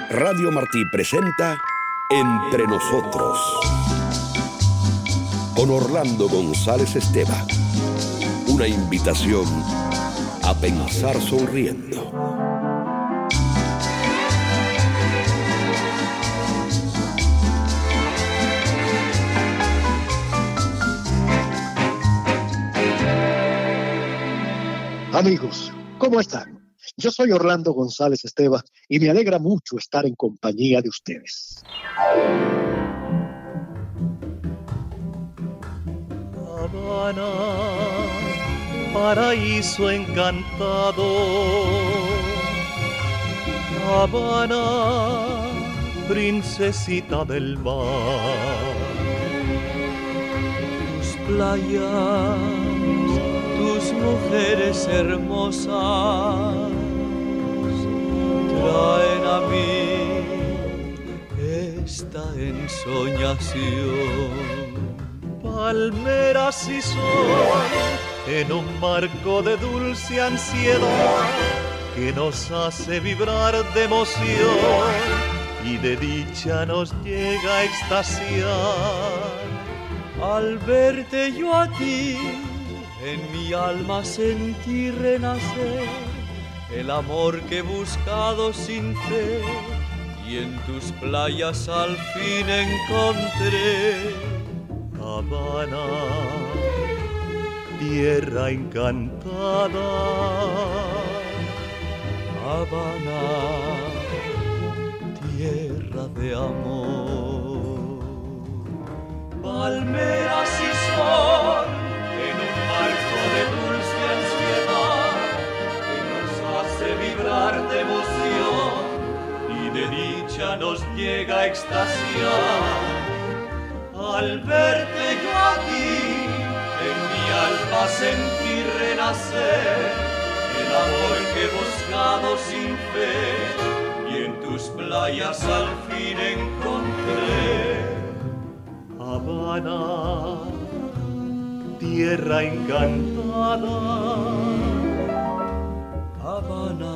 Radio Martí presenta Entre Nosotros con Orlando González Esteva. Una invitación a pensar sonriendo. Amigos, ¿cómo están? Yo soy Orlando González Esteva y me alegra mucho estar en compañía de ustedes. Habana, paraíso encantado. Habana, princesita del mar. Tus playas, tus mujeres hermosas traen a mí esta ensoñación. Palmeras y sol en un marco de dulce ansiedad que nos hace vibrar de emoción y de dicha nos llega a extasiar. Al verte yo a ti, en mi alma sentí renacer el amor que he buscado sin fe y en tus playas al fin encontré. Habana, tierra encantada. Habana, tierra de amor. Palmeras y sol en un marco de dulce ansiedad que nos hace vibrar de emoción y de dicha nos llega a extasiar. Al verte yo a ti, en mi alma sentí renacer el amor que he buscado sin fe y en tus playas al fin encontré. Habana, tierra encantada. Habana,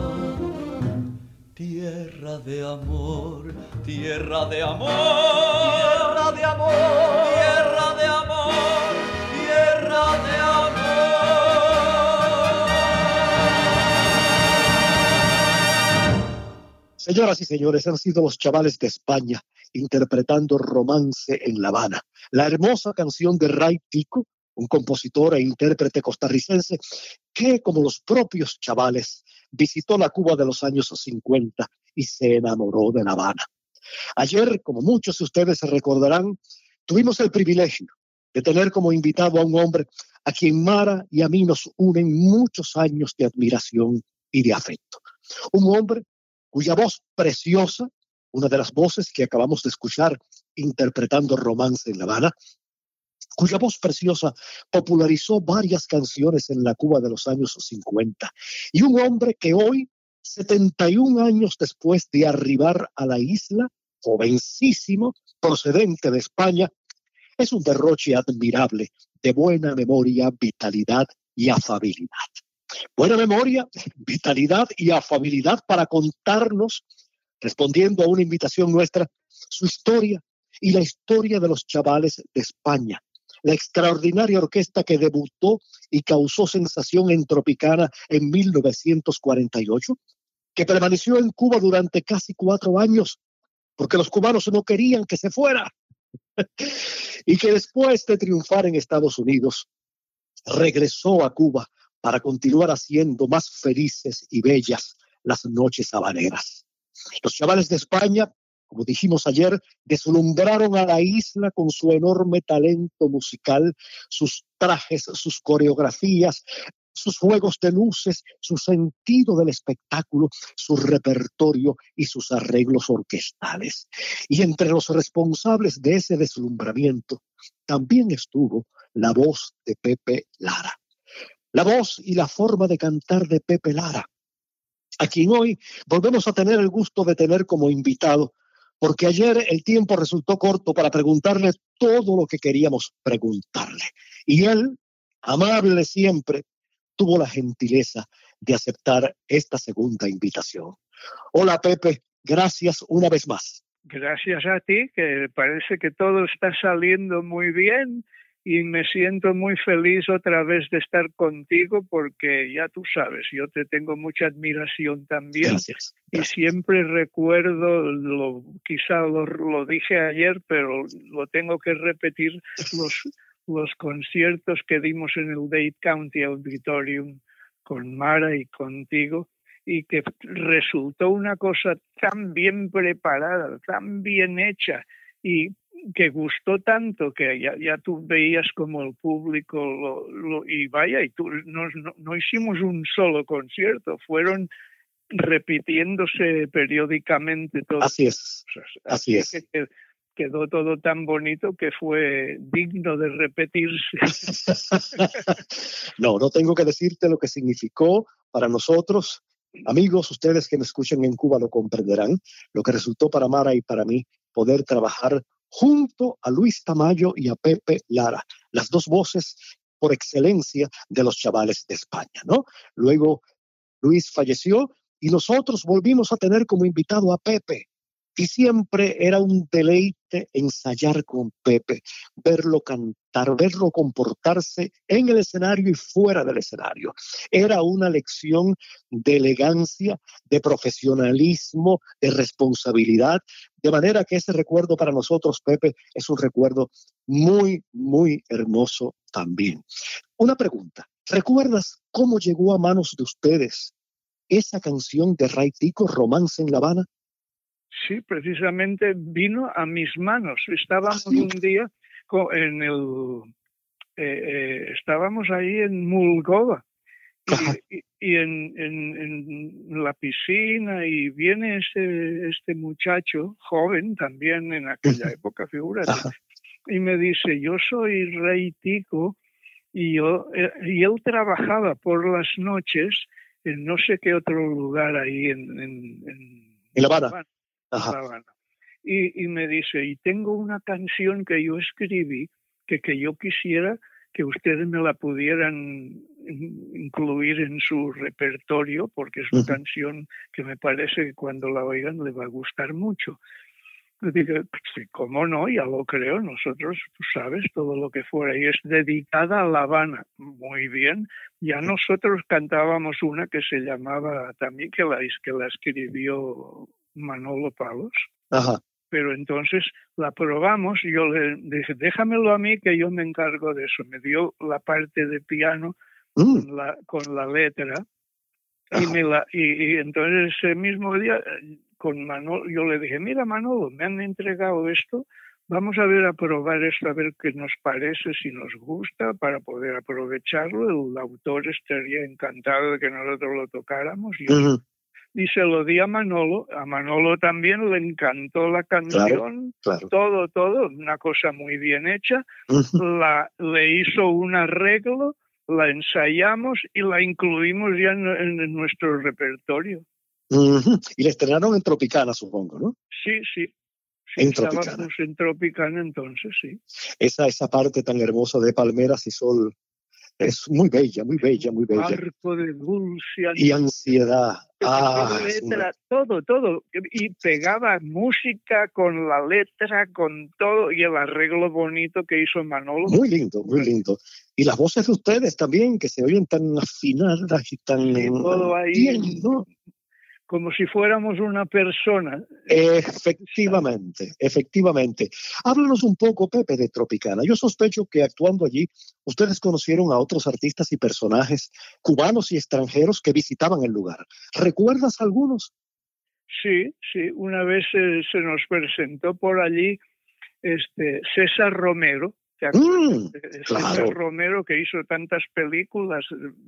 tierra de amor, tierra de amor, tierra de amor, tierra de amor, tierra de amor. Señoras y señores, han sido los Chavales de España interpretando Romance en La Habana, la hermosa canción de Ray Tico, un compositor e intérprete costarricense que, como los propios Chavales, visitó la Cuba de los años 50 y se enamoró de La Habana. Ayer, como muchos de ustedes se recordarán, tuvimos el privilegio de tener como invitado a un hombre a quien Mara y a mí nos unen muchos años de admiración y de afecto. Un hombre cuya voz preciosa, una de las voces que acabamos de escuchar interpretando Romance en La Habana, cuya voz preciosa popularizó varias canciones en la Cuba de los años 50. Y un hombre que hoy, 71 años después de arribar a la isla, jovencísimo, procedente de España, es un derroche admirable de buena memoria, vitalidad y afabilidad. Buena memoria, vitalidad y afabilidad para contarnos, respondiendo a una invitación nuestra, su historia y la historia de los Chavales de España, la extraordinaria orquesta que debutó y causó sensación en Tropicana en 1948, que permaneció en Cuba durante casi 4 años, porque los cubanos no querían que se fuera, y que después de triunfar en Estados Unidos, regresó a Cuba para continuar haciendo más felices y bellas las noches habaneras. Los Chavales de España, como dijimos ayer, deslumbraron a la isla con su enorme talento musical, sus trajes, sus coreografías, sus juegos de luces, su sentido del espectáculo, su repertorio y sus arreglos orquestales. Y entre los responsables de ese deslumbramiento también estuvo la voz de Pepe Lara. La voz y la forma de cantar de Pepe Lara, a quien hoy volvemos a tener el gusto de tener como invitado, porque ayer el tiempo resultó corto para preguntarle todo lo que queríamos preguntarle. Y él, amable siempre, tuvo la gentileza de aceptar esta segunda invitación. Hola Pepe, Gracias una vez más. Gracias a ti, que parece que todo está saliendo muy bien y me siento muy feliz otra vez de estar contigo porque ya tú sabes, yo te tengo mucha admiración también. Gracias. Y siempre recuerdo, quizá lo dije ayer, pero lo tengo que repetir, los conciertos que dimos en el Dade County Auditorium con Mara y contigo, y que resultó una cosa tan bien preparada, tan bien hecha, y que gustó tanto que ya tú veías como el público y vaya, y tú no hicimos un solo concierto, fueron repitiéndose periódicamente todas. Así es, así es. Que quedó todo tan bonito que fue digno de repetirse. No tengo que decirte lo que significó para nosotros. Amigos, ustedes que me escuchan en Cuba lo comprenderán, lo que resultó para Mara y para mí poder trabajar junto a Luis Tamayo y a Pepe Lara, las dos voces por excelencia de los chavales de España, ¿no? Luego Luis falleció y nosotros volvimos a tener como invitado a Pepe. Y siempre era un deleite ensayar con Pepe, verlo cantar, verlo comportarse en el escenario y fuera del escenario. Era una lección de elegancia, de profesionalismo, de responsabilidad, de manera que ese recuerdo para nosotros, Pepe, es un recuerdo muy, muy hermoso también. Una pregunta, ¿recuerdas cómo llegó a manos de ustedes esa canción de Ray Tico, Romance en La Habana? Sí, precisamente vino a mis manos. Estábamos un día estábamos ahí en Mulgova y en la piscina, y viene este muchacho joven también en aquella época, figúrate, y me dice, yo soy Ray Tico y él trabajaba por las noches en no sé qué otro lugar ahí en La Habana. Habana. Y me dice, y tengo una canción que yo escribí que yo quisiera que ustedes me la pudieran incluir en su repertorio, porque es una canción que me parece que cuando la oigan le va a gustar mucho. Yo digo, sí, cómo no, ya lo creo, nosotros, tú sabes, todo lo que fuera, y es dedicada a La Habana. Muy bien, ya nosotros cantábamos una que se llamaba también, que la escribió Manolo Palos. Ajá. Pero entonces la probamos, yo le dije, déjamelo a mí que yo me encargo de eso. Me dio la parte de piano con la letra, y entonces ese mismo día con Manolo, yo le dije, mira Manolo, me han entregado esto, vamos a probar esto, a ver qué nos parece, si nos gusta, para poder aprovecharlo. El autor estaría encantado de que nosotros lo tocáramos. Y se lo di a Manolo también le encantó la canción, claro. Todo, una cosa muy bien hecha. Le hizo un arreglo, la ensayamos y la incluimos ya en nuestro repertorio. Y la estrenaron en Tropicana, supongo, ¿no? Sí, en Tropicana. Estábamos en Tropicana entonces, sí. Esa parte tan hermosa de Palmeras y Sol es muy bella, muy bella, muy bella. Marco de dulce y ansiedad. Letra, todo. Y pegaba música con la letra, con todo, y el arreglo bonito que hizo Manolo. Muy lindo, muy lindo. Y las voces de ustedes también, que se oyen tan afinadas y tan todo ahí, bien, ¿no? Como si fuéramos una persona. Efectivamente. Háblanos un poco, Pepe, de Tropicana. Yo sospecho que actuando allí, ustedes conocieron a otros artistas y personajes cubanos y extranjeros que visitaban el lugar. ¿Recuerdas algunos? Sí. Una vez se nos presentó por allí César Romero. César Romero, que hizo tantas películas.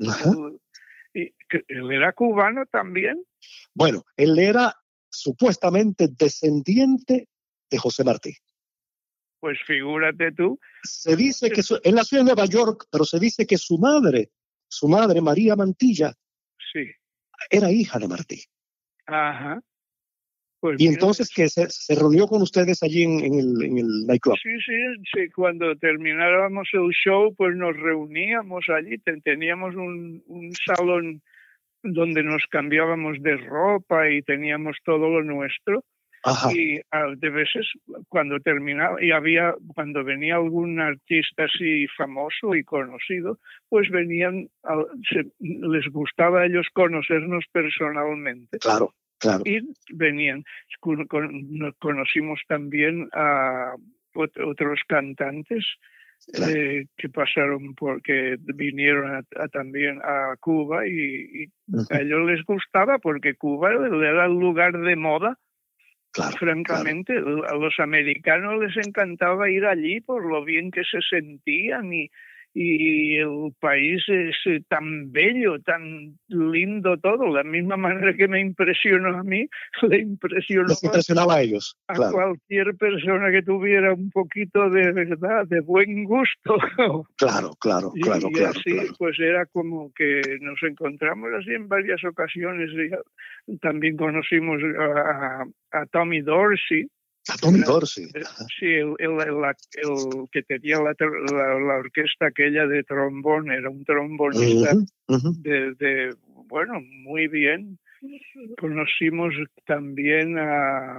¿Y él era cubano también? Bueno, él era supuestamente descendiente de José Martí. Pues figúrate tú. Se dice que él nació en Nueva York, pero se dice que su madre, María Mantilla, sí, era hija de Martí. Ajá. Pues y entonces que se reunió con ustedes allí en el nightclub. Sí, cuando terminábamos el show, pues nos reuníamos allí, teníamos un salón donde nos cambiábamos de ropa y teníamos todo lo nuestro. Ajá. Y de veces cuando terminaba cuando venía algún artista así famoso y conocido, pues venían, les gustaba a ellos conocernos personalmente. Claro, claro. Y venían. Nos conocimos también a otros cantantes que pasaron porque vinieron también a Cuba y a ellos les gustaba porque Cuba era el lugar de moda. Claro, francamente, claro. A los americanos les encantaba ir allí por lo bien que se sentían y el país es tan bello, tan lindo todo. La misma manera que me impresionó a mí, les impresionaba a ellos. A cualquier persona que tuviera un poquito de verdad, de buen gusto. Claro. Y así, pues era como que nos encontramos así en varias ocasiones. También conocimos a Tommy Dorsey. A Tommy Dorsey. Sí, el que tenía la orquesta aquella de trombón, era un trombonista bueno, muy bien. Conocimos también a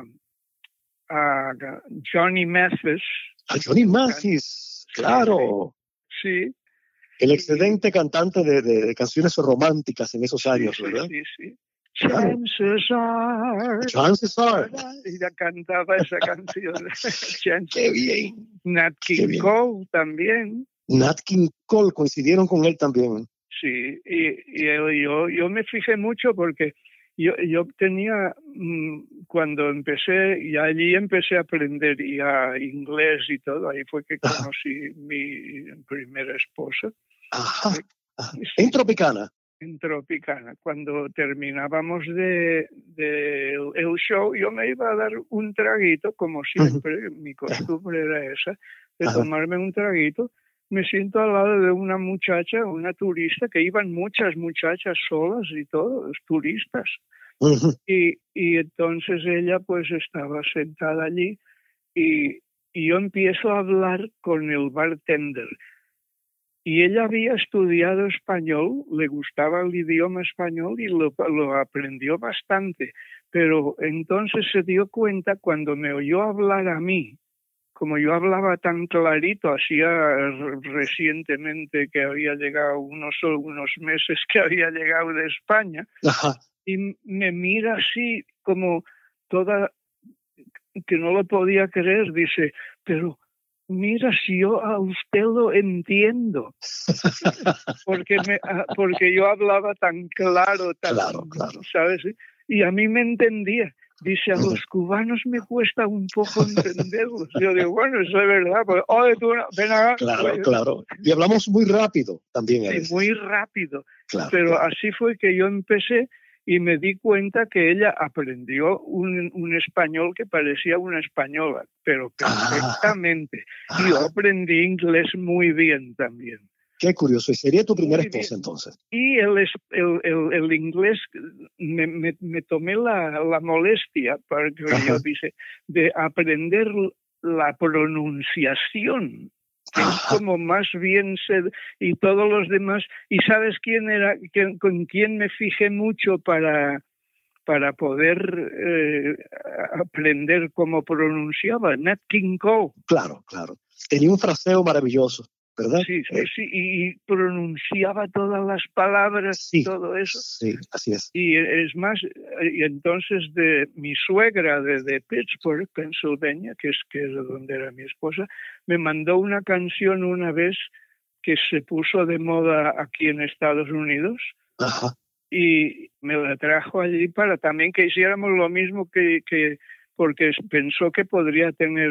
Johnny Mathis. A Johnny Mathis, claro. Sí. El excelente cantante de canciones románticas en esos años, ¿verdad? Sí. Chances are. Y ya cantaba esa canción. Qué bien. Nat King Cole también. Nat King Cole, coincidieron con él también. Sí, y yo me fijé mucho porque yo tenía, cuando empecé, y allí empecé a aprender ya inglés y todo, ahí fue que conocí mi primera esposa. Ajá. ¿En Tropicana? En Tropicana. Cuando terminábamos el show, yo me iba a dar un traguito, como siempre, mi costumbre era esa, de tomarme un traguito. Me siento al lado de una muchacha, una turista, que iban muchas muchachas solas y todo, turistas. Y entonces ella pues estaba sentada allí y yo empiezo a hablar con el bartender. Y ella había estudiado español, le gustaba el idioma español y lo aprendió bastante. Pero entonces se dio cuenta cuando me oyó hablar a mí, como yo hablaba tan clarito, hacía recientemente que había llegado unos meses que había llegado de España, y me mira así como toda, que no lo podía creer, dice, pero mira si yo a usted lo entiendo, porque yo hablaba tan claro, claro. ¿sabes? Y a mí me entendía. Dice, a los cubanos me cuesta un poco entenderlos. Yo digo, bueno, eso es verdad. Pues, ven acá. Claro. Y hablamos muy rápido también. Sí, muy rápido. Claro, pero así fue que yo empecé y me di cuenta que ella aprendió un español que parecía una española, pero perfectamente. Y yo aprendí inglés muy bien también. Qué curioso. ¿Y sería tu primera esposa entonces? Y el inglés, me tomé la molestia, porque yo dice, de aprender la pronunciación, que es como más bien y todos los demás. ¿Y sabes quién era, con quién me fijé mucho para poder aprender cómo pronunciaba? Nat King Cole. Claro. Tenía un fraseo maravilloso, ¿verdad? Sí, y pronunciaba todas las palabras y todo eso. Sí, así es. Y es más, y entonces de mi suegra de Pittsburgh, Pennsylvania, que es donde era mi esposa, me mandó una canción una vez que se puso de moda aquí en Estados Unidos. Y me la trajo allí para también que hiciéramos lo mismo que porque pensó que podría tener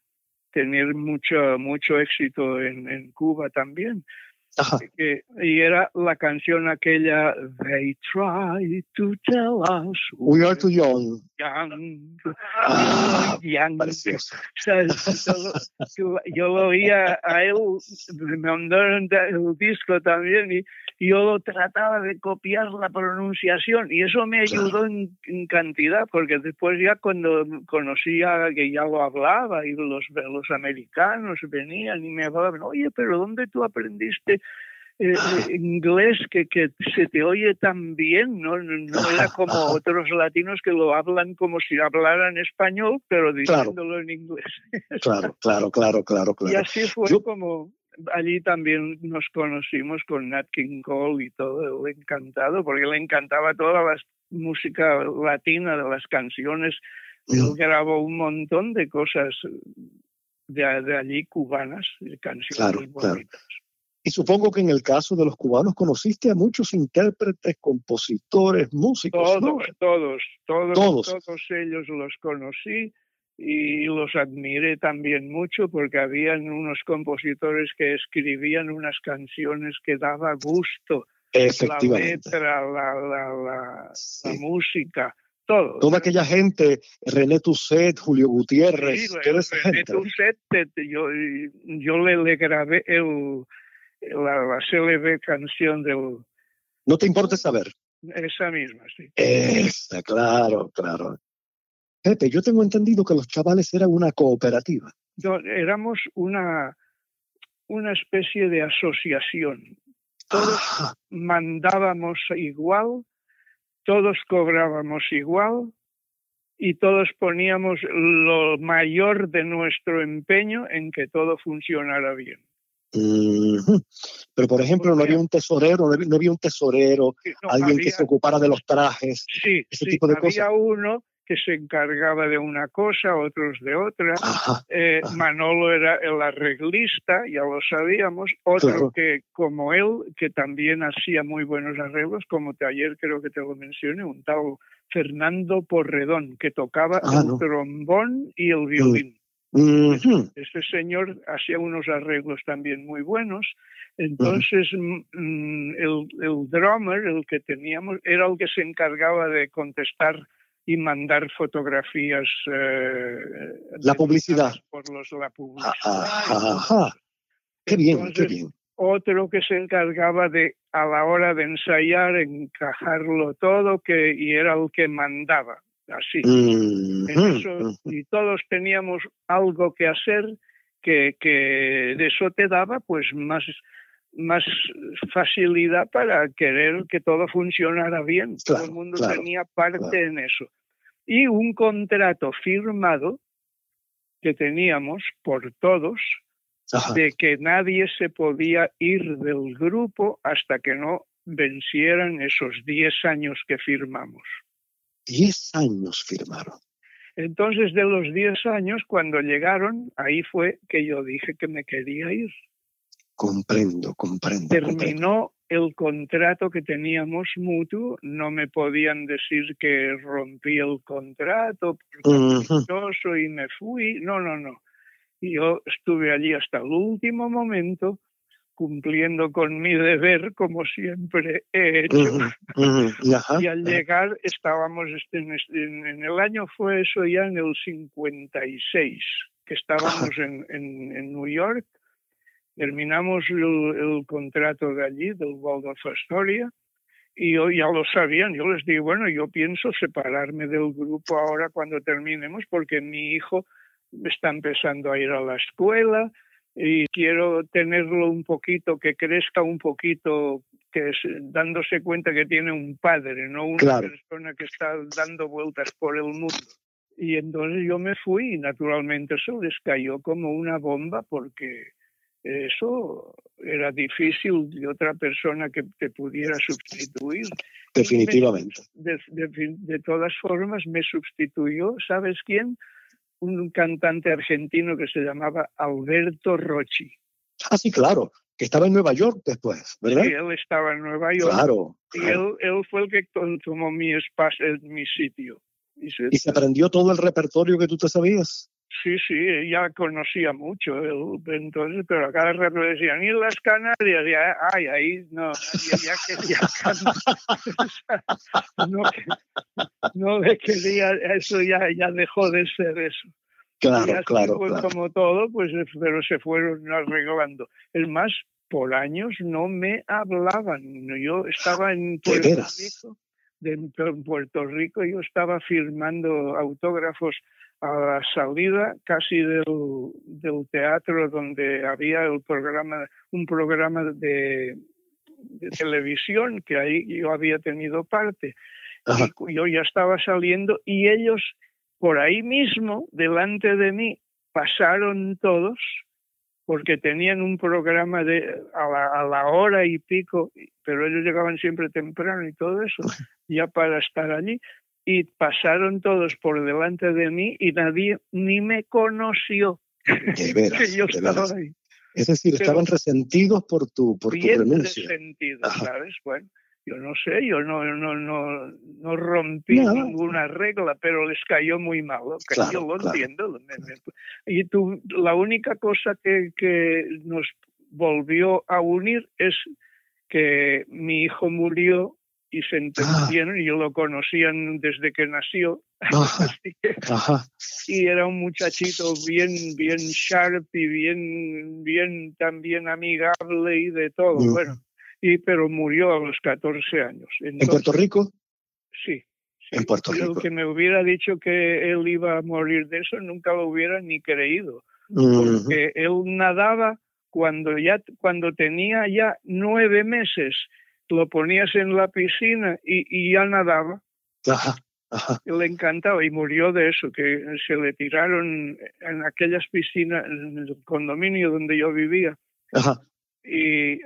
mucho éxito en Cuba también. Y era la canción aquella, They try to tell us we are too young. Precioso. Yo lo oía a él, me mandaron el disco también y yo lo trataba de copiar la pronunciación y eso me ayudó en cantidad, porque después ya cuando conocía que ya lo hablaba y los americanos venían y me hablaban, oye, pero ¿dónde tú aprendiste inglés que se te oye tan bien, ¿no? No era como otros latinos que lo hablan como si hablaran español, pero diciéndolo en inglés. Claro. Y así fue como allí también nos conocimos con Nat King Cole y todo, él encantado, porque le encantaba toda la música latina de las canciones. Él grabó un montón de cosas de allí cubanas, de canciones bonitas. Y supongo que en el caso de los cubanos conociste a muchos intérpretes, compositores, músicos, ¿no? Todos ellos los conocí y los admiré también mucho porque habían unos compositores que escribían unas canciones que daba gusto. Efectivamente. La letra, la música. Todo. Toda aquella gente, René Toussaint, Julio Gutiérrez, toda esa René gente. Toussaint, yo le grabé la célebre canción del... ¿No te importa saber? Esa misma, sí. Esa, claro. Pepe, yo tengo entendido que los chavales eran una cooperativa. Éramos una especie de asociación. Todos mandábamos igual, todos cobrábamos igual y todos poníamos lo mayor de nuestro empeño en que todo funcionara bien. Pero, por ejemplo, no había un tesorero, alguien que se ocupara de los trajes, ese tipo de cosas. Había uno que se encargaba de una cosa, otros de otra. Manolo era el arreglista, ya lo sabíamos. Otro que, como él, que también hacía muy buenos arreglos, como ayer creo que te lo mencioné, un tal Fernando Porredón, que tocaba el trombón y el violín. Este señor hacía unos arreglos también muy buenos. Entonces el drummer, el que teníamos, era el que se encargaba de contestar y mandar fotografías. La publicidad. La publicidad. Qué bien. Otro que se encargaba de, a la hora de ensayar, encajarlo todo, y era el que mandaba. Así. Y todos teníamos algo que hacer que de eso te daba pues más facilidad para querer que todo funcionara bien. Todo el mundo tenía parte en eso. Y un contrato firmado que teníamos por todos de que nadie se podía ir del grupo hasta que no vencieran esos 10 años que firmamos. 10 años firmaron. Entonces, de los 10 años, cuando llegaron, ahí fue que yo dije que me quería ir. Comprendo. Terminó el contrato que teníamos mutuo, no me podían decir que rompí el contrato porque y me fui. No. Y yo estuve allí hasta el último momento, cumpliendo con mi deber, como siempre he hecho. Y al llegar estábamos, en el año fue eso ya en el 56, que estábamos en New York. Terminamos el contrato de allí, del Waldorf Astoria, y ya lo sabían. Yo les dije, bueno, yo pienso separarme del grupo ahora cuando terminemos, porque mi hijo está empezando a ir a la escuela, y quiero tenerlo un poquito, que crezca un poquito, dándose cuenta que tiene un padre, no una persona que está dando vueltas por el mundo. Y entonces yo me fui y naturalmente eso les cayó como una bomba porque eso era difícil de otra persona que te pudiera sustituir. Definitivamente. De todas formas me sustituyó, ¿sabes quién? Un cantante argentino que se llamaba Alberto Rocchi. Ah, sí, claro, que estaba en Nueva York después, ¿verdad? Sí, él estaba en Nueva York. Claro. Y él fue el que tomó mi espacio, mi sitio. ¿Y se aprendió todo el repertorio que tú te sabías? Sí, ya conocía mucho, entonces, pero a cada rato decían, ¿y las Canarias? Ya, ahí no, nadie ya quería cantar. No le quería, eso ya dejó de ser eso. Claro. Como todo, pues, pero se fueron arreglando. Es más, por años no me hablaban. Yo estaba en Puerto Rico, yo estaba firmando autógrafos a la salida casi del teatro donde había un programa de televisión, que ahí yo había tenido parte. Ajá. Y yo ya estaba saliendo y ellos por ahí mismo, delante de mí, pasaron todos, porque tenían un programa a la hora y pico, pero ellos llegaban siempre temprano y todo eso, ya para estar allí, y pasaron todos por delante de mí y nadie ni me conoció. De veras, que yo de estaba veras. ahí. Es decir, Pero estaban resentidos por tu bien renuncia. resentido, Ajá. ¿sabes? Bueno, yo no sé, yo no rompí Nada. ninguna regla, pero les cayó muy mal. ¿Okay? Claro, Yo lo claro. entiendo. Y la única cosa que nos volvió a unir es que mi hijo murió y se entendieron, y yo lo conocían desde que nació. Ajá. Así que, Ajá. y era un muchachito bien sharp y bien también amigable y de todo. Bueno, pero murió a los 14 años. Entonces, ¿En Puerto Rico? Sí. En Puerto Rico. El que me hubiera dicho que él iba a morir de eso, nunca lo hubiera ni creído. Porque él nadaba cuando tenía ya 9 meses. Lo ponías en la piscina y ya nadaba. Ajá. Ajá. Le encantaba y murió de eso, que se le tiraron en aquellas piscinas, en el condominio donde yo vivía. Ajá. Y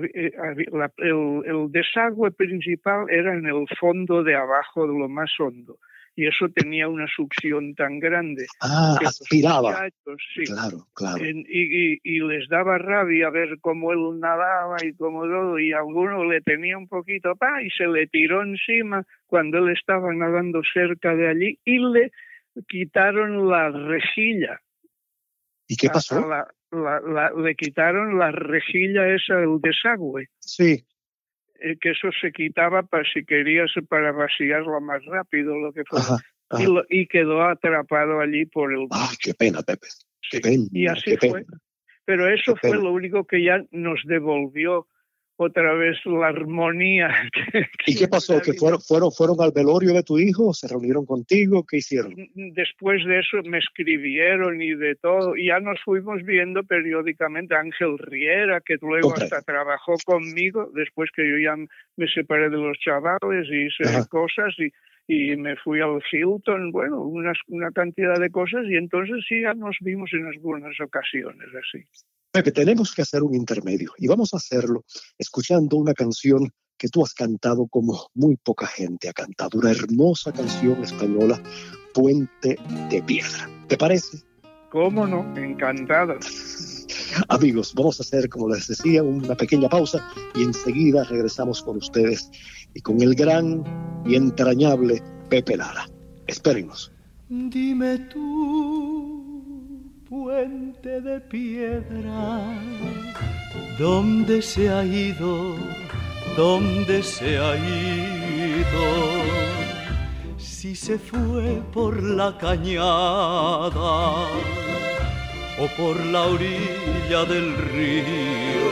el desagüe principal era en el fondo de abajo, de lo más hondo. Y eso tenía una succión tan grande. Que aspiraba. Sí, claro. Y les daba rabia ver cómo él nadaba y cómo todo, y alguno le tenía un poquito, y se le tiró encima cuando él estaba nadando cerca de allí y le quitaron la rejilla. ¿Y qué pasó? Le quitaron la rejilla esa del desagüe. Sí. Que eso se quitaba si querías para vaciarlo más rápido, lo que fuera. Ajá. Y quedó atrapado allí por el... Qué pena, Pepe. Qué pena. Y así fue. Pero eso fue lo único que ya nos devolvió otra vez la armonía. ¿Y qué pasó? ¿Que fueron al velorio de tu hijo? ¿Se reunieron contigo? ¿Qué hicieron? Después de eso me escribieron y de todo. Y ya nos fuimos viendo periódicamente. Ángel Riera, que luego hasta trabajó conmigo, después que yo ya me separé de los chavales y hice cosas y me fui al Hilton, bueno, una cantidad de cosas. Y entonces sí, ya nos vimos en algunas ocasiones así. Pepe, tenemos que hacer un intermedio y vamos a hacerlo escuchando una canción que tú has cantado como muy poca gente ha cantado, una hermosa canción española, Puente de Piedra. ¿Te parece? ¿Cómo no? Encantado. Amigos, vamos a hacer, como les decía, una pequeña pausa y enseguida regresamos con ustedes y con el gran y entrañable Pepe Lara. Espérenos. Dime tú, puente de piedra, ¿dónde se ha ido? ¿Dónde se ha ido? Si se fue por la cañada o por la orilla del río.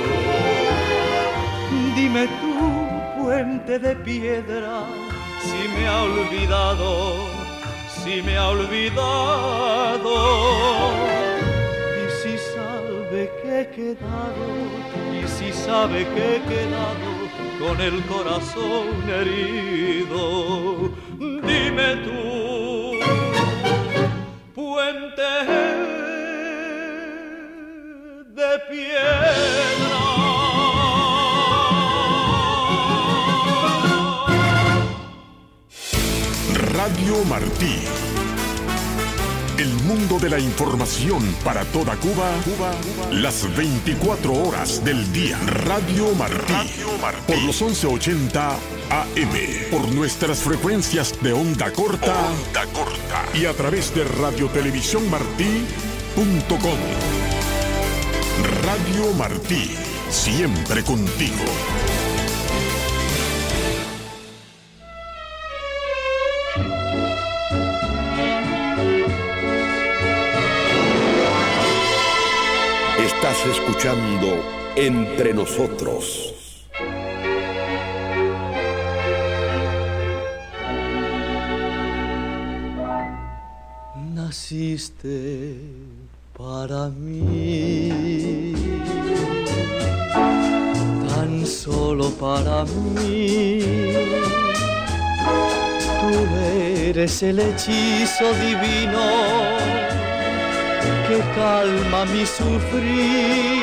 Dime tú, puente de piedra, si me ha olvidado, si me ha olvidado. Y si sabe que he quedado, y si sabe que he quedado con el corazón herido. Dime tú, puente de piedra. Radio Martí. El mundo de la información para toda Cuba, las 24 horas del día. Radio Martí. Por los 1180 AM. Por nuestras frecuencias de onda corta. Y a través de radiotelevisiónmartí.com. Radio Martí. Siempre contigo. Estás escuchando Entre Nosotros. Naciste para mí, tan solo para mí. Tú eres el hechizo divino que calma mi sufrir.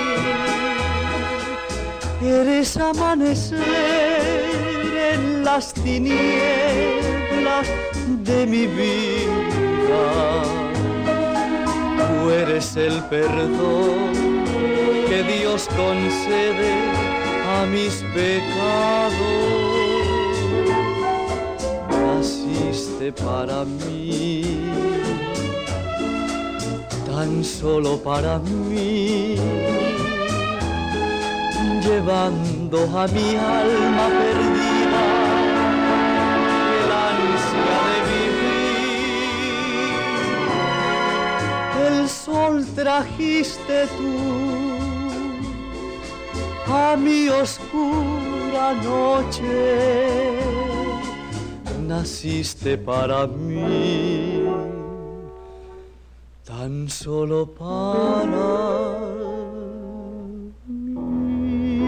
Eres amanecer en las tinieblas de mi vida. Tú eres el perdón que Dios concede a mis pecados. Naciste para mí, tan solo para mí, llevando a mi alma perdida el ansia de vivir. El sol trajiste tú a mi oscura noche. Naciste para mí, tan solo para mí.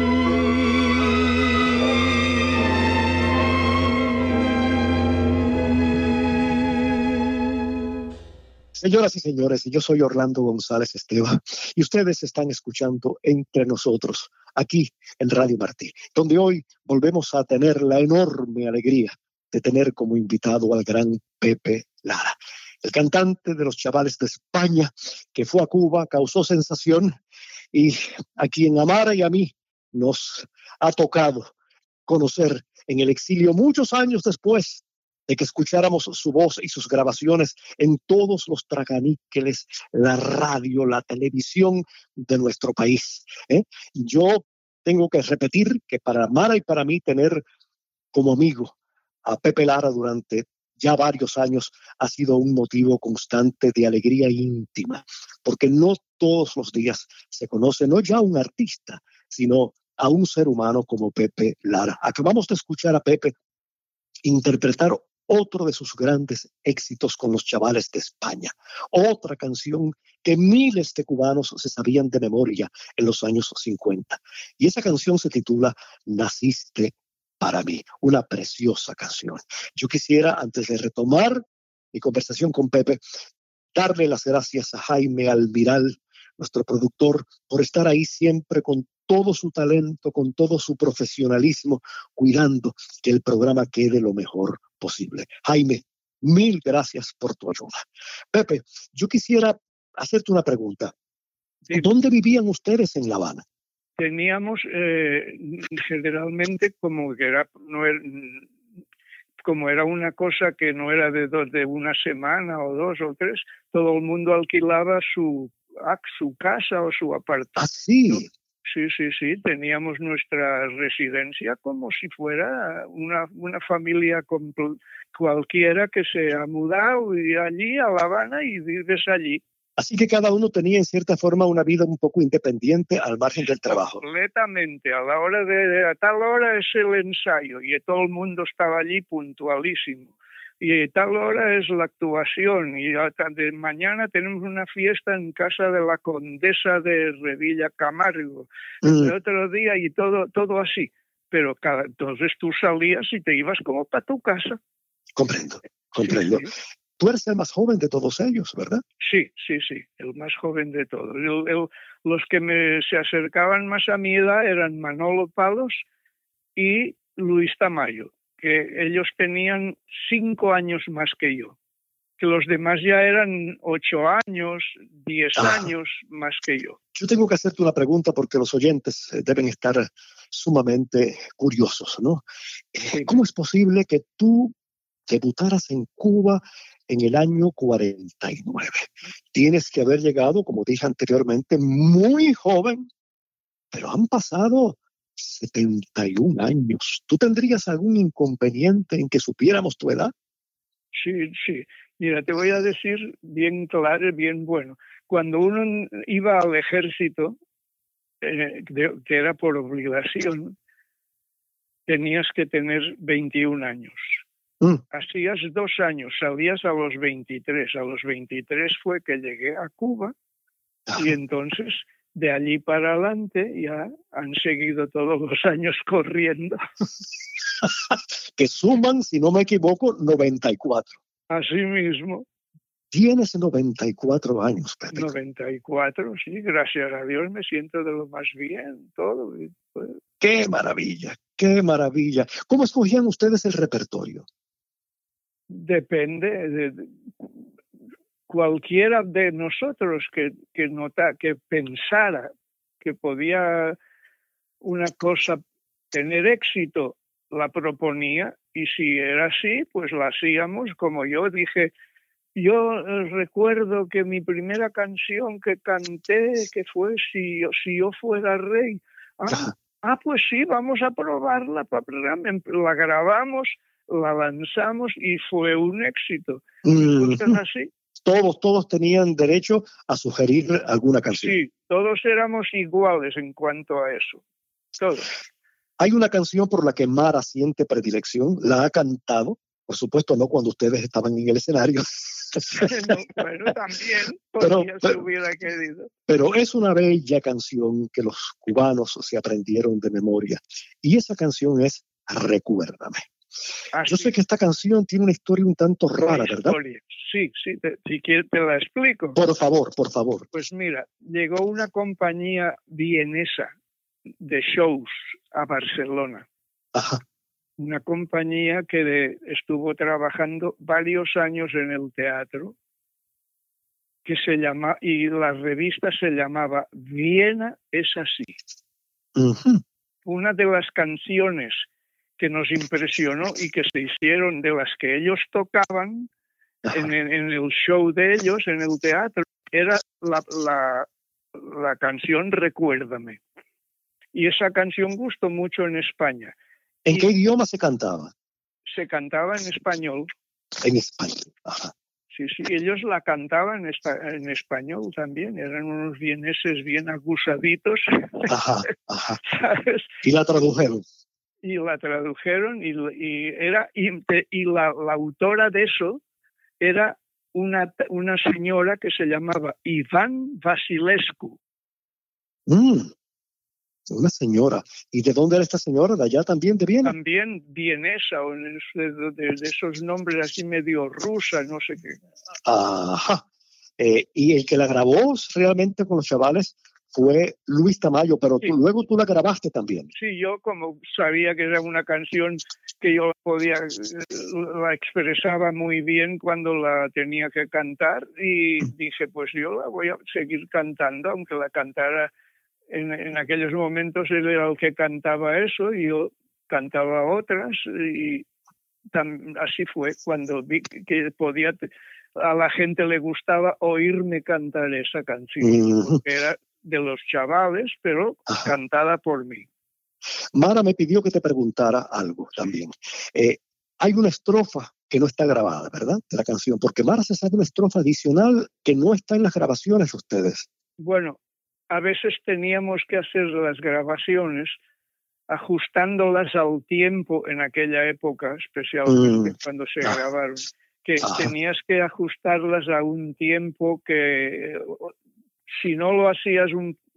Señoras y señores, yo soy Orlando González Esteban y ustedes están escuchando Entre Nosotros, aquí en Radio Martí, donde hoy volvemos a tener la enorme alegría de tener como invitado al gran Pepe Lara, el cantante de los Chavales de España, que fue a Cuba, causó sensación, y a quien amara y a mí nos ha tocado conocer en el exilio muchos años después de que escucháramos su voz y sus grabaciones en todos los tracaníqueles, la radio, la televisión de nuestro país. Yo tengo que repetir que para Mara y para mí tener como amigo a Pepe Lara durante ya varios años ha sido un motivo constante de alegría íntima, porque no todos los días se conoce no ya a un artista, sino a un ser humano como Pepe Lara. Acabamos de escuchar a Pepe interpretar otro de sus grandes éxitos con los Chavales de España, otra canción que miles de cubanos se sabían de memoria en los años 50. Y esa canción se titula Naciste para mí, una preciosa canción. Yo quisiera, antes de retomar mi conversación con Pepe, darle las gracias a Jaime Almiral, nuestro productor, por estar ahí siempre con todo su talento, con todo su profesionalismo, cuidando que el programa quede lo mejor posible. Jaime, mil gracias por tu ayuda. Pepe, yo quisiera hacerte una pregunta. Sí. ¿Dónde vivían ustedes en La Habana? Teníamos generalmente como era una cosa que no era de una semana o dos o tres, todo el mundo alquilaba su casa o su apartamento. ¿Ah, sí? Sí, teníamos nuestra residencia como si fuera una familia cualquiera que se ha mudado y allí a La Habana y vives allí. Así que cada uno tenía en cierta forma una vida un poco independiente al margen del trabajo. Completamente. A tal hora es el ensayo y todo el mundo estaba allí puntualísimo. Y a tal hora es la actuación y de mañana tenemos una fiesta en casa de la condesa de Revilla Camargo. El otro día y todo así. Pero entonces tú salías y te ibas como para tu casa. Comprendo. Sí. Tú eres el más joven de todos ellos, ¿verdad? Sí, el más joven de todos. Los que se acercaban más a mi edad eran Manolo Palos y Luis Tamayo, que ellos tenían 5 años más que yo, que los demás ya eran 8 años, 10 años más que yo. Yo tengo que hacerte una pregunta porque los oyentes deben estar sumamente curiosos, ¿no? Sí. ¿Cómo es posible que tú debutaras en Cuba en el año 49? Tienes que haber llegado, como dije anteriormente, muy joven, pero han pasado 71 años. ¿Tú tendrías algún inconveniente en que supiéramos tu edad? Sí. Mira, te voy a decir bien claro, bien bueno. Cuando uno iba al ejército, que era por obligación, tenías que tener 21 años. Hacías 2 años, salías a los 23. A los 23 fue que llegué a Cuba y entonces de allí para adelante ya han seguido todos los años corriendo. Que suman, si no me equivoco, 94. Así mismo. Tienes 94 años, Pepe. 94, sí, gracias a Dios me siento de lo más bien, todo. Pues. ¡Qué maravilla! ¡Qué maravilla! ¿Cómo escogían ustedes el repertorio? Depende de cualquiera de nosotros que pensara que podía una cosa tener éxito, la proponía, y si era así, pues la hacíamos. Como yo dije, yo recuerdo que mi primera canción que canté, que fue Si yo fuera rey, pues sí, vamos a probarla, la grabamos, la lanzamos y fue un éxito. Entonces, así. Todos tenían derecho a sugerir alguna canción. Sí, todos éramos iguales en cuanto a eso. Todos. Hay una canción por la que Mara siente predilección, la ha cantado, por supuesto no cuando ustedes estaban en el escenario. No, bueno, también se hubiera querido. Pero es una bella canción que los cubanos se aprendieron de memoria. Y esa canción es Recuérdame. Yo sé que esta canción tiene una historia un tanto rara, ¿verdad? Sí, si quieres te la explico. Por favor. Pues mira, llegó una compañía vienesa de shows a Barcelona. Ajá. Una compañía que estuvo trabajando varios años en el teatro, que se llama, y la revista se llamaba Viena es así. Uh-huh. Una de las canciones que nos impresionó y que se hicieron, de las que ellos tocaban en el show de ellos, en el teatro, era la canción Recuérdame. Y esa canción gustó mucho en España. ¿En qué idioma se cantaba? Se cantaba en español. En español, ajá. Sí, ellos la cantaban en español también, eran unos vieneses bien acusaditos. Ajá. ¿Sabes? Y la tradujeron. Y la autora de eso era una señora que se llamaba Iván Vasilescu. Una señora. ¿Y de dónde era esta señora? ¿De allá también, de Viena? También vienesa, o de esos nombres así medio rusa, no sé qué. Ajá. Y el que la grabó realmente con los chavales fue Luis Tamayo, pero sí. Luego tú la grabaste también. Sí, yo como sabía que era una canción que yo la expresaba muy bien cuando la tenía que cantar, y dije, pues yo la voy a seguir cantando, aunque la cantara. En aquellos momentos él era el que cantaba eso y yo cantaba otras, y así fue cuando vi que a la gente le gustaba oírme cantar esa canción, que era de los chavales, pero cantada por mí. Mara me pidió que te preguntara algo también. Hay una estrofa que no está grabada, ¿verdad? De la canción, porque Mara se sabe una estrofa adicional que no está en las grabaciones de ustedes. Bueno, a veces teníamos que hacer las grabaciones ajustándolas al tiempo en aquella época, especialmente cuando se grabaron, que tenías que ajustarlas a un tiempo que si no lo hacías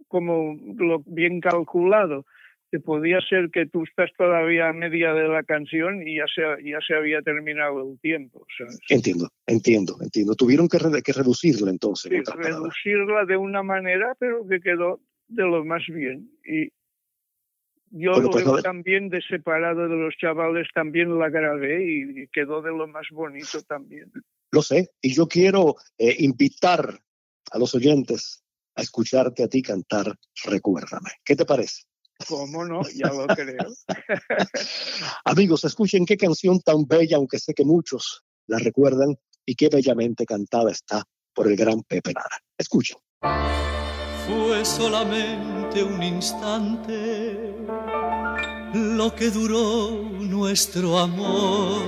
bien calculado, te podía ser que tú estás todavía a media de la canción y ya se había terminado el tiempo, ¿sabes? Entiendo. Tuvieron que reducirla entonces. Sí, reducirla de una manera, pero que quedó de lo más bien. Y yo también de separado de los chavales también la grabé y quedó de lo más bonito también. Lo sé, y yo quiero invitar a los oyentes a escucharte a ti cantar Recuérdame. ¿Qué te parece? ¿Cómo no? Ya lo creo. Amigos, escuchen qué canción tan bella, aunque sé que muchos la recuerdan, y qué bellamente cantada está por el gran Pepe Lara. Escuchen. Fue solamente un instante lo que duró nuestro amor,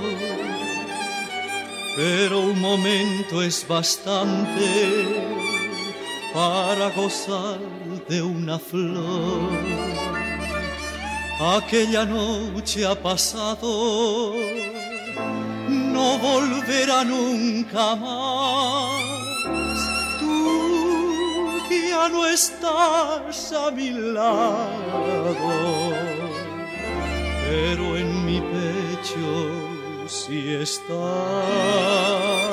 pero un momento es bastante para gozar de una flor. Aquella noche ha pasado, no volverá nunca más. Tú que ya no estás a mi lado, pero en mi pecho sí estás.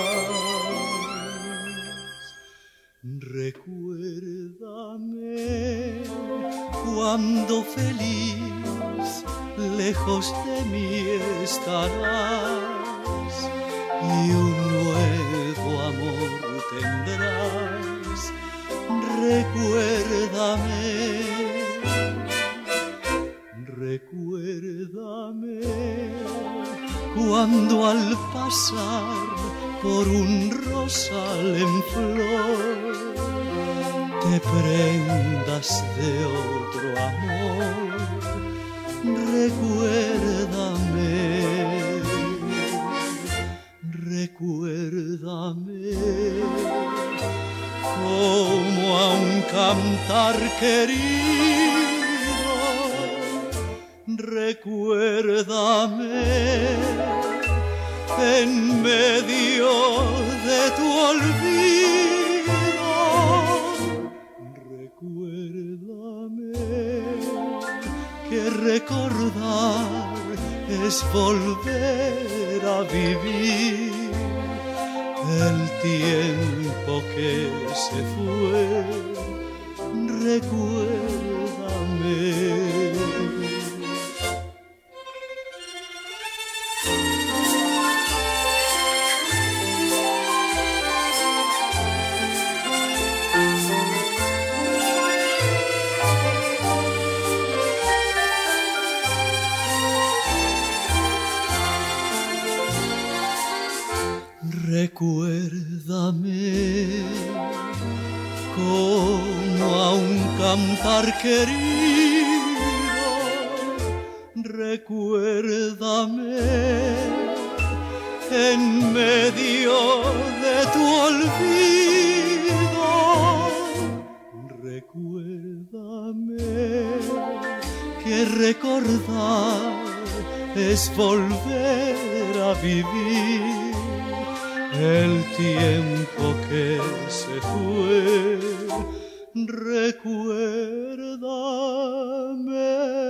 Recuérdame cuando feliz lejos de mí estarás y un nuevo amor tendrás. Recuérdame cuando al pasar por un rosal en flor te prendas de otro amor. Recuérdame como a un cantar querido. Recuérdame en medio de tu olvido. Recuérdame que recordar es volver a vivir el tiempo que se fue. Recuérdame. Recuérdame como a un cantar querido. Recuérdame en medio de tu olvido. Recuérdame que recordar es volver a vivir el tiempo que se fue. Recuérdame.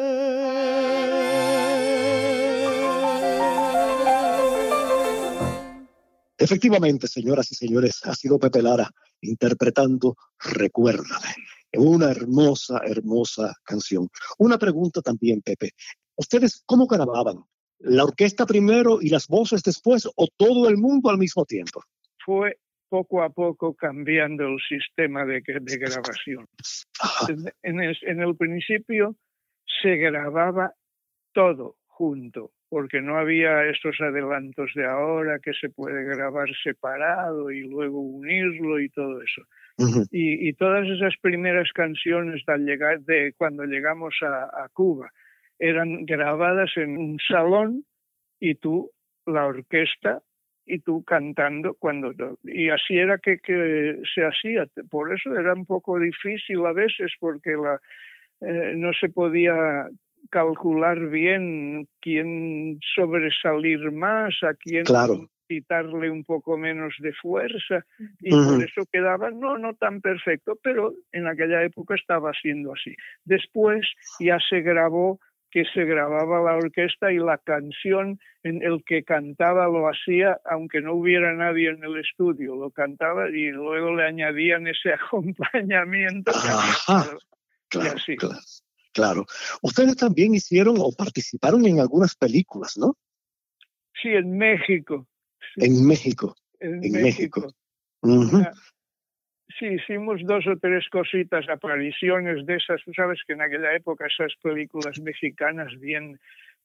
Efectivamente, señoras y señores, ha sido Pepe Lara interpretando Recuérdame. Una hermosa, hermosa canción. Una pregunta también, Pepe. ¿Ustedes cómo grababan? ¿La orquesta primero y las voces después o todo el mundo al mismo tiempo? Fue poco a poco cambiando el sistema de grabación. En el principio se grababa todo junto, porque no había estos adelantos de ahora que se puede grabar separado y luego unirlo y todo eso. Uh-huh. Y todas esas primeras canciones cuando llegamos a Cuba eran grabadas en un salón y tú, la orquesta, y tú cantando y así era que se hacía. Por eso era un poco difícil a veces porque no se podía calcular bien quién sobresalir más, a quién quitarle un poco menos de fuerza y por eso quedaba no tan perfecto, pero en aquella época estaba siendo así. Después ya se grababa la orquesta y la canción en el que cantaba lo hacía aunque no hubiera nadie en el estudio, lo cantaba y luego le añadían ese acompañamiento. Ajá. Claro, así. Claro. Ustedes también hicieron o participaron en algunas películas, ¿no? Sí, en México. Sí. En México. En México. Uh-huh. Sí, hicimos 2 o 3 cositas, apariciones de esas. Tú sabes que en aquella época esas películas mexicanas bien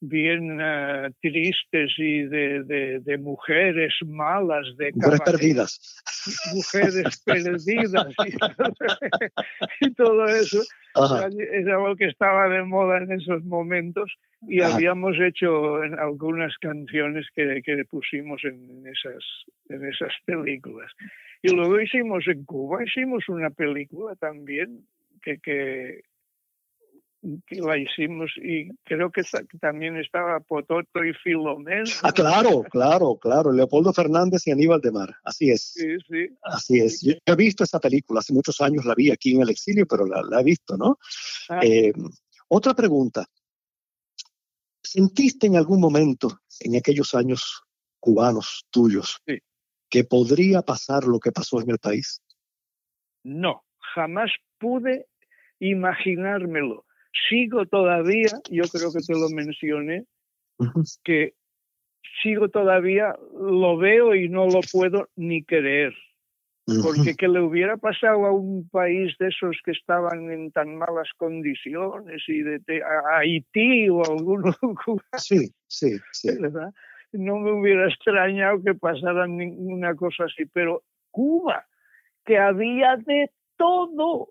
tristes y de mujeres malas, de mujeres perdidas. Mujeres perdidas y todo eso. Ajá. Era lo que estaba de moda en esos momentos y habíamos hecho algunas canciones que pusimos en esas películas. Y luego hicimos en Cuba, una película también que que la hicimos, y creo que también estaba Pototo y Filomeno. Claro, Leopoldo Fernández y Aníbal de Mar, así es. Sí. Así es. Yo he visto esa película, hace muchos años la vi aquí en el exilio, pero la he visto, ¿no? Otra pregunta. ¿Sentiste en algún momento, en aquellos años cubanos tuyos, que podría pasar lo que pasó en el país? No, jamás pude imaginármelo. Sigo todavía, yo creo que te lo mencioné, que sigo todavía, lo veo y no lo puedo ni creer. Porque que le hubiera pasado a un país de esos que estaban en tan malas condiciones, y a Haití o a alguno, sí. ¿verdad? No me hubiera extrañado que pasara ninguna cosa así, pero Cuba, que había de todo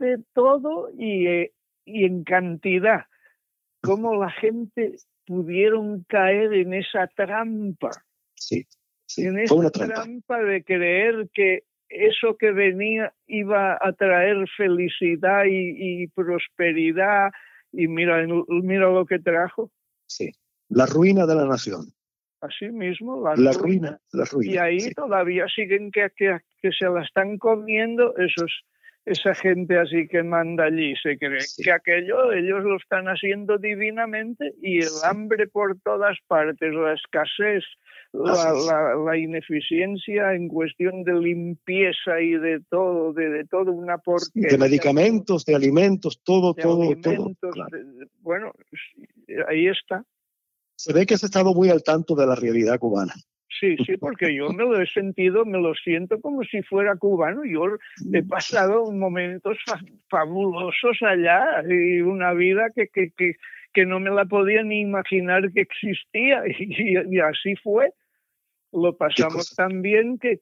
y en cantidad, cómo la gente pudieron caer en esa trampa. Sí, en esa trampa de creer que eso que venía iba a traer felicidad y prosperidad, y mira lo que trajo. Sí, la ruina de la nación. Así mismo, la ruina. Y ahí todavía siguen que se la están comiendo esa gente así que manda allí. Se creen que aquello ellos lo están haciendo divinamente, y el hambre por todas partes, la escasez, la ineficiencia en cuestión de limpieza y de todo una porquería. De medicamentos, de alimentos, todo. Claro. Bueno, ahí está. Se ve que has estado muy al tanto de la realidad cubana. Sí, porque yo me lo siento como si fuera cubano. Yo he pasado momentos fabulosos allá, y una vida que no me la podía ni imaginar que existía, y así fue. Lo pasamos tan bien que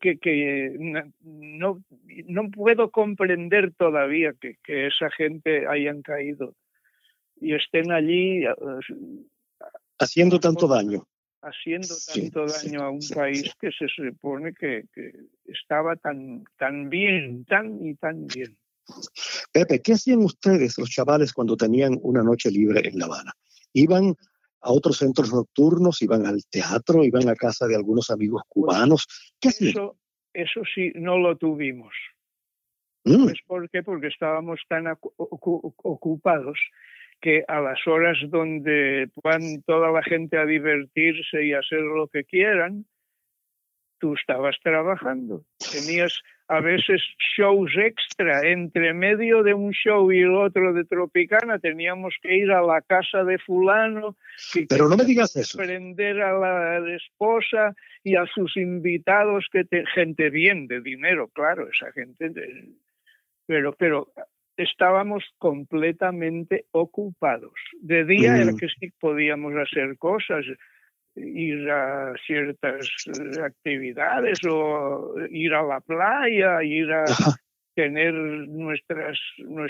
no puedo comprender todavía que esa gente hayan caído y estén allí haciendo tanto daño. Daño a un país que se supone que estaba tan bien, tan bien. Pepe, ¿qué hacían ustedes, los chavales, cuando tenían una noche libre en La Habana? ¿Iban a otros centros nocturnos, iban al teatro, iban a casa de algunos amigos cubanos? ¿Qué hacían? Eso sí, no lo tuvimos. ¿Sabes por qué? Porque estábamos tan ocupados que a las horas donde van toda la gente a divertirse y a hacer lo que quieran, tú estabas trabajando. Tenías a veces shows extra. Entre medio de un show y el otro de Tropicana teníamos que ir a la casa de fulano. Pero no me digas eso. Prender a la esposa y a sus invitados, gente bien, de dinero, claro, esa gente. Pero estábamos completamente ocupados. De día era que sí podíamos hacer cosas, ir a ciertas actividades, o ir a la playa, ir a tener nuestros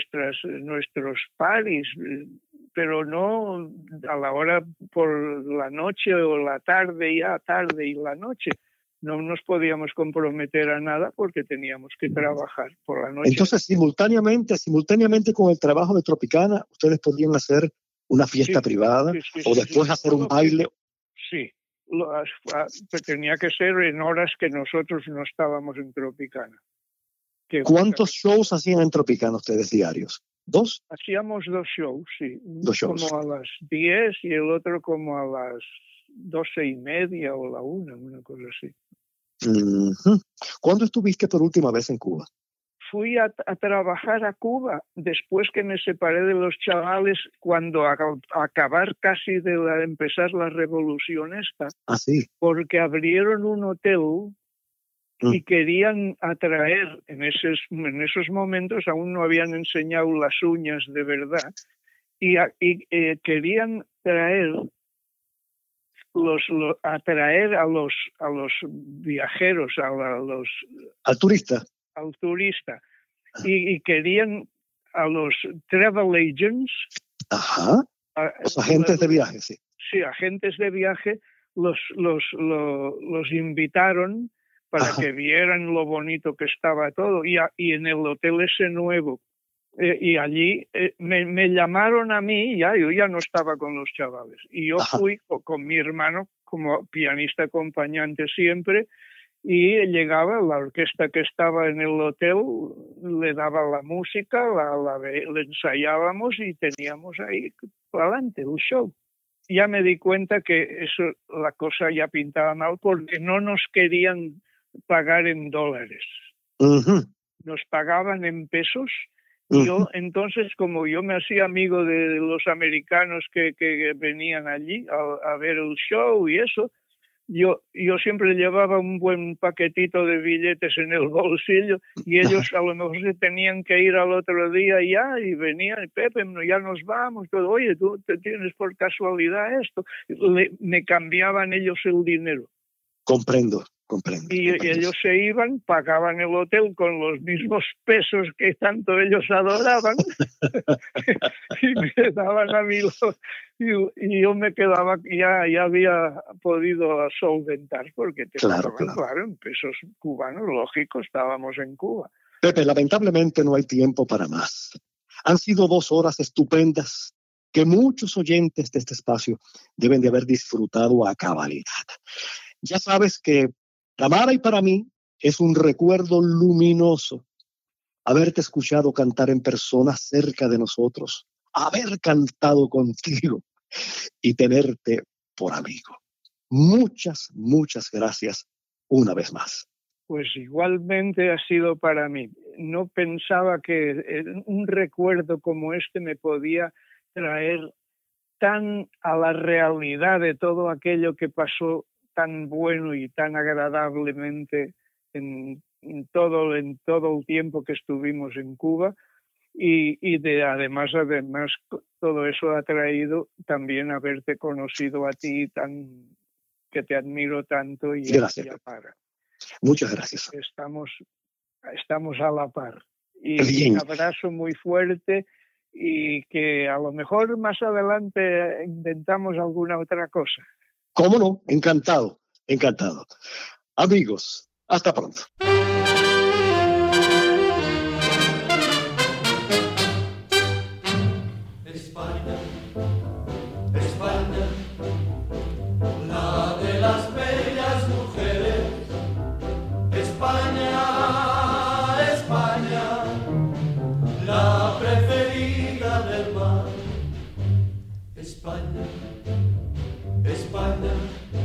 paris, pero no a la hora por la noche o la tarde y la noche. No nos podíamos comprometer a nada porque teníamos que trabajar por la noche. Entonces, simultáneamente con el trabajo de Tropicana, ustedes podían hacer una fiesta privada o después hacer un baile. Sí, tenía que ser en horas que nosotros no estábamos en Tropicana. ¿Cuántos shows hacían en Tropicana ustedes diarios? ¿2? Hacíamos 2 shows, sí. 2 shows. Como a las 10 y el otro como a las 12:30 o la 1, una cosa así. ¿Cuándo estuviste por última vez en Cuba? Fui a trabajar a Cuba después que me separé de los chavales, cuando acabar casi de empezar la revolución esta. Ah, sí. Porque abrieron un hotel y querían atraer, en esos momentos aún no habían enseñado las uñas de verdad, y querían atraer a los viajeros, al turista, y querían a los travel agents, los agentes de viaje, sí. Sí, agentes de viaje, los invitaron para que vieran lo bonito que estaba todo, y en el hotel ese nuevo, Y allí me llamaron a mí, yo ya no estaba con los chavales, y yo fui con mi hermano como pianista acompañante siempre, y llegaba la orquesta que estaba en el hotel, le daba la música, le ensayábamos y teníamos ahí para adelante el show. Ya me di cuenta que eso, la cosa ya pintaba mal porque no nos querían pagar en dólares. Nos pagaban en pesos. Yo, entonces, como yo me hacía amigo de los americanos que venían allí a ver el show y eso, yo siempre llevaba un buen paquetito de billetes en el bolsillo y ellos a lo mejor se tenían que ir al otro día ya y venían, Pepe, ya nos vamos, todo, oye, tú te tienes por casualidad esto. Me cambiaban ellos el dinero. Comprendo. Y ellos se iban, pagaban el hotel con los mismos pesos que tanto ellos adoraban y me daban a mí y yo me quedaba, ya había podido solventar porque claro, en pesos cubanos, lógico, estábamos en Cuba. Pepe, lamentablemente no hay tiempo para más. Han sido 2 horas estupendas que muchos oyentes de este espacio deben de haber disfrutado a cabalidad. Ya sabes que Tamara y para mí es un recuerdo luminoso haberte escuchado cantar en persona cerca de nosotros, haber cantado contigo y tenerte por amigo. Muchas, muchas gracias una vez más. Pues igualmente ha sido para mí. No pensaba que un recuerdo como este me podía traer tan a la realidad de todo aquello que pasó tan bueno y tan agradablemente en todo el tiempo que estuvimos en Cuba y además todo eso ha traído también haberte conocido a ti que te admiro tanto y gracias. Muchas gracias. Estamos a la par y un abrazo muy fuerte y que a lo mejor más adelante inventamos alguna otra cosa. ¿Cómo no? Encantado. Amigos, hasta pronto. España, España, la de las bellas mujeres. España, España, la preferida del mar. España, España,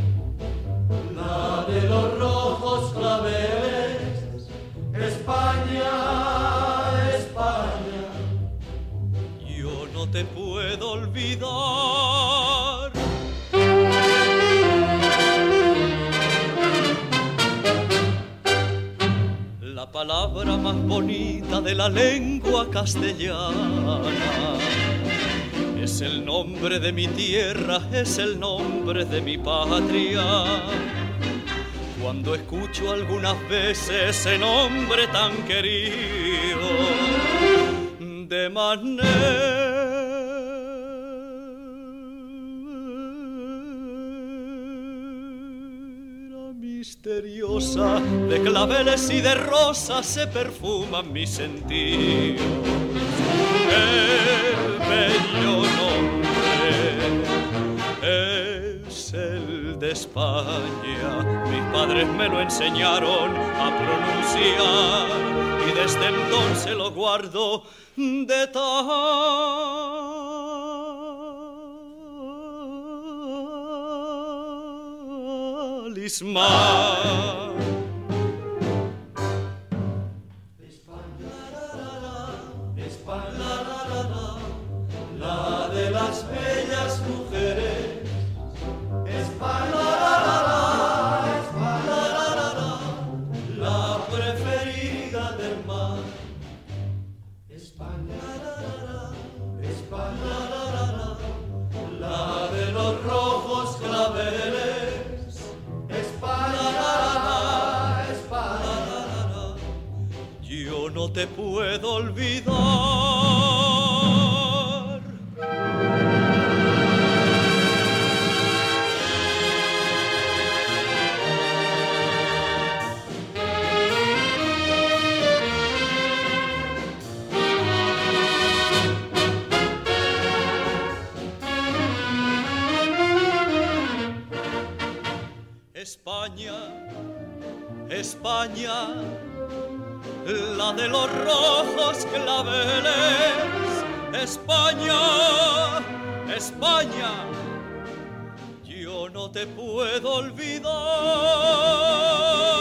la de los rojos claveles. España, España, yo no te puedo olvidar. La palabra más bonita de la lengua castellana es el nombre de mi tierra, es el nombre de mi patria. Cuando escucho algunas veces ese nombre tan querido, de manera misteriosa, de claveles y de rosas se perfuman mis sentidos. El bello nombre es el de España. Mis padres me lo enseñaron a pronunciar y desde entonces lo guardo de talismán. La de las bellas mujeres. España, la preferida del mar. España, España, la de los rojos claveles. España, España, yo no te puedo olvidar. España, la de los rojos claveles. España, España, yo no te puedo olvidar.